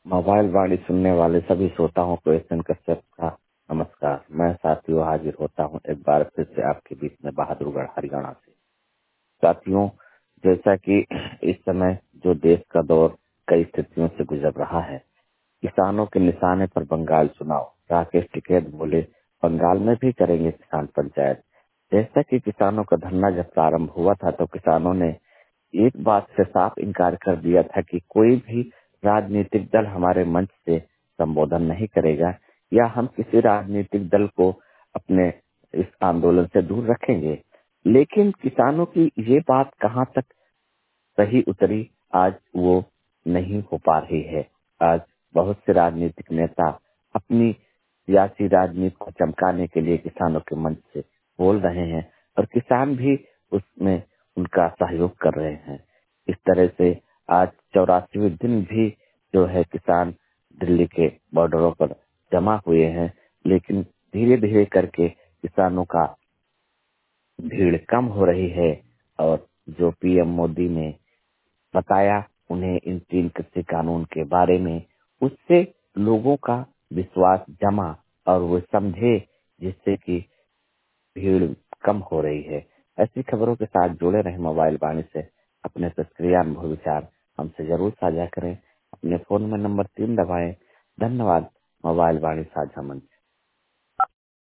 Mobile वाणी सुनने वाले सभी श्रोताओं को एस एन कश्यप का नमस्कार। मैं साथियों हाजिर होता हूं एक बार फिर से आपके बीच में बहादुरगढ़ हरियाणा से। साथियों, जैसा कि इस समय जो देश का दौर कई स्थितियों से गुजर रहा है, किसानों के निशाने पर बंगाल चुनाव। राकेश टिकैत बोले, बंगाल में भी करेंगे किसान पंचायत। जैसा कि किसानों का धरना जब प्रारंभ हुआ था तो किसानों ने एक बात से साफ इनकार कर दिया था कि कोई भी राजनीतिक दल हमारे मंच से संबोधन नहीं करेगा या हम किसी राजनीतिक दल को अपने इस आंदोलन से दूर रखेंगे। लेकिन किसानों की ये बात कहाँ तक सही उतरी, आज वो नहीं हो पा रही है। आज बहुत से राजनीतिक नेता अपनी सियासी राजनीति को चमकाने के लिए किसानों के मंच से बोल रहे हैं और किसान भी उसमें उनका सहयोग कर रहे हैं। इस तरह से आज 84वें दिन भी जो है किसान दिल्ली के बॉर्डरों पर जमा हुए हैं, लेकिन धीरे धीरे करके किसानों का भीड़ कम हो रही है। और जो पीएम मोदी ने बताया उन्हें इन 3 कृषि कानून के बारे में, उससे लोगों का विश्वास जमा और वो समझे, जिससे कि भीड़ कम हो रही है। ऐसी खबरों के साथ जुड़े रहे मोबाइल वाणी से। अपने प्रतिक्रिया अनुभव विचार हमसे जरूर साझा करें। अपने फोन में नंबर 3 दबाएं। धन्यवाद। मोबाइल वाणी साझा मंच।